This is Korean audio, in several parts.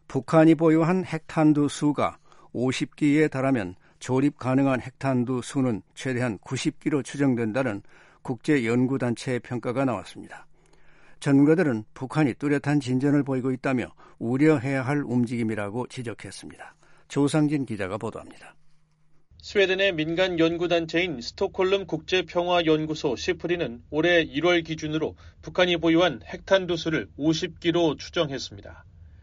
북한이 보유한 핵탄두 수가 50기에 달하면 조립 가능한 핵탄두 수는 최대한 90기로 추정된다는 국제연구단체의 평가가 나왔습니다. 전문가들은 북한이 뚜렷한 진전을 보이고 있다며 우려해야 할 움직임이라고 지적했습니다. 조상진 기자가 보도합니다. 스웨덴의 민간 연구단체인 스톡홀름 국제평화연구소 시프리는 올해 1월 기준으로 북한이 보유한 핵탄두 수를 50기로 추정했습니다.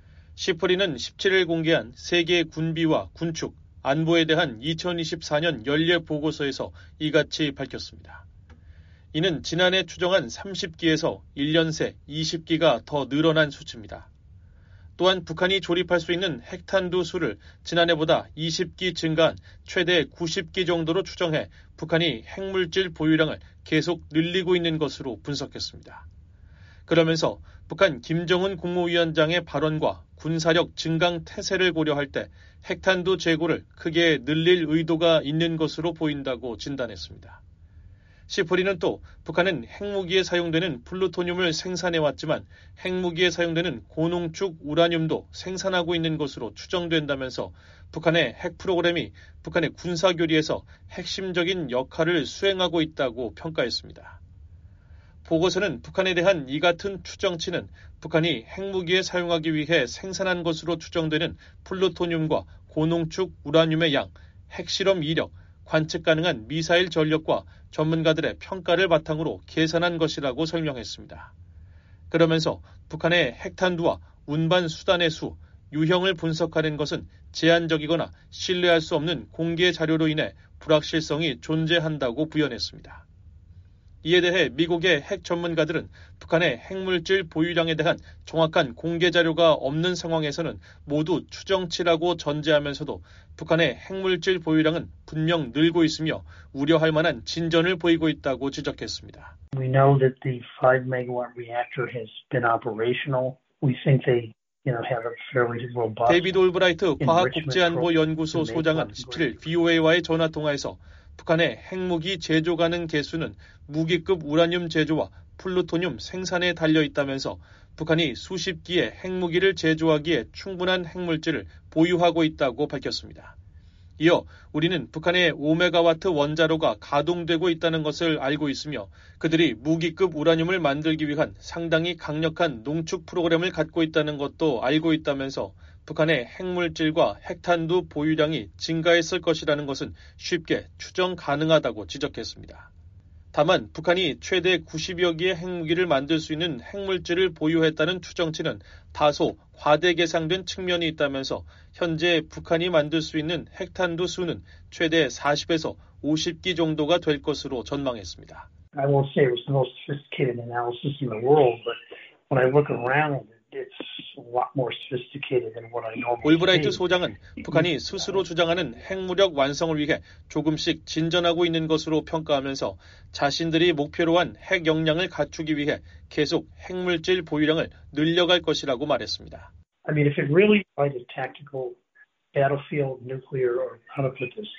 시프리는 17일 공개한 세계 군비와 군축, 안보에 대한 2024년 연례 보고서에서 이같이 밝혔습니다. 이는 지난해 추정한 30기에서 1년 새 20기가 더 늘어난 수치입니다. 또한 북한이 조립할 수 있는 핵탄두 수를 지난해보다 20기 증가한 최대 90기 정도로 추정해 북한이 핵물질 보유량을 계속 늘리고 있는 것으로 분석했습니다. 그러면서 북한 김정은 국무위원장의 발언과 군사력 증강 태세를 고려할 때 핵탄두 재고를 크게 늘릴 의도가 있는 것으로 보인다고 진단했습니다. 시프리는 또 북한은 핵무기에 사용되는 플루토늄을 생산해왔지만 핵무기에 사용되는 고농축 우라늄도 생산하고 있는 것으로 추정된다면서 북한의 핵 프로그램이 북한의 군사교리에서 핵심적인 역할을 수행하고 있다고 평가했습니다. 보고서는 북한에 대한 이 같은 추정치는 북한이 핵무기에 사용하기 위해 생산한 것으로 추정되는 플루토늄과 고농축 우라늄의 양, 핵실험 이력, 관측 가능한 미사일 전력과 전문가들의 평가를 바탕으로 계산한 것이라고 설명했습니다. 그러면서 북한의 핵탄두와 운반 수단의 수, 유형을 분석하는 것은 제한적이거나 신뢰할 수 없는 공개 자료로 인해 불확실성이 존재한다고 부연했습니다. 이에 대해 미국의 핵 전문가들은 북한의 핵물질 보유량에 대한 정확한 공개 자료가 없는 상황에서는 모두 추정치라고 전제하면서도 북한의 핵물질 보유량은 분명 늘고 있으며 우려할 만한 진전을 보이고 있다고 지적했습니다. We know that the 5-megawatt reactor has been operational. We think they have a fairly robust. 데이비드 올브라이트 과학국제안보연구소 소장은 17일 VOA와의 전화통화에서 북한의 핵무기 제조 가능 개수는 무기급 우라늄 제조와 플루토늄 생산에 달려 있다면서 북한이 수십 기의 핵무기를 제조하기에 충분한 핵물질을 보유하고 있다고 밝혔습니다. 이어 우리는 북한의 5메가와트 원자로가 가동되고 있다는 것을 알고 있으며 그들이 무기급 우라늄을 만들기 위한 상당히 강력한 농축 프로그램을 갖고 있다는 것도 알고 있다면서 북한의 핵물질과 핵탄두 보유량이 증가했을 것이라는 것은 쉽게 추정 가능하다고 지적했습니다. 다만 북한이 최대 90여 기의 핵무기를 만들 수 있는 핵물질을 보유했다는 추정치는 다소 과대 계상된 측면이 있다면서 현재 북한이 만들 수 있는 핵탄두 수는 최대 40에서 50기 정도가 될 것으로 전망했습니다. I won't say it was the most sophisticated analysis in the world, but when I look around it's a lot more sophisticated than what I normally see. 올브라이트 소장은 북한이 스스로 주장하는 핵무력 완성을 위해 조금씩 진전하고 있는 것으로 평가하면서 자신들이 목표로 한 핵 역량을 갖추기 위해 계속 핵물질 보유량을 늘려갈 것이라고 말했습니다. I mean, if it really tried a tactical battlefield nuclear or how to put this.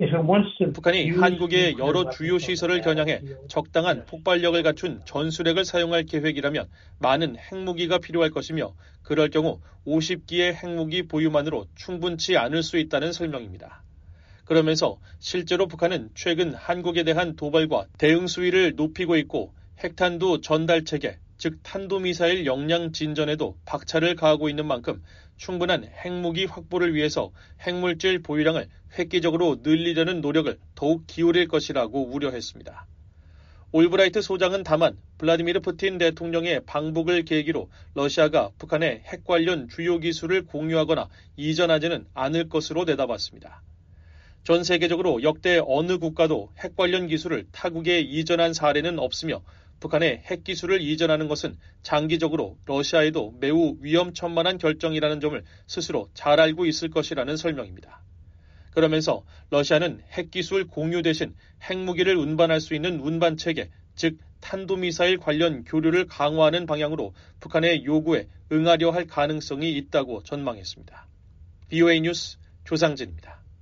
북한이 한국의 여러 주요 시설을 겨냥해 적당한 폭발력을 갖춘 전술핵을 사용할 계획이라면 많은 핵무기가 필요할 것이며 그럴 경우 50기의 핵무기 보유만으로 충분치 않을 수 있다는 설명입니다. 그러면서 실제로 북한은 최근 한국에 대한 도발과 대응 수위를 높이고 있고 핵탄두 전달 체계, 즉 탄도미사일 역량 진전에도 박차를 가하고 있는 만큼 충분한 핵무기 확보를 위해서 핵물질 보유량을 획기적으로 늘리려는 노력을 더욱 기울일 것이라고 우려했습니다. 올브라이트 소장은 다만 블라디미르 푸틴 대통령의 방북을 계기로 러시아가 북한의 핵 관련 주요 기술을 공유하거나 이전하지는 않을 것으로 내다봤습니다. 전 세계적으로 역대 어느 국가도 핵 관련 기술을 타국에 이전한 사례는 없으며 북한의 핵기술을 이전하는 것은 장기적으로 러시아에도 매우 위험천만한 결정이라는 점을 스스로 잘 알고 있을 것이라는 설명입니다. 그러면서 러시아는 핵기술 공유 대신 핵무기를 운반할 수 있는 운반체계, 즉 탄도미사일 관련 교류를 강화하는 방향으로 북한의 요구에 응하려 할 가능성이 있다고 전망했습니다. VOA 뉴스 조상진입니다.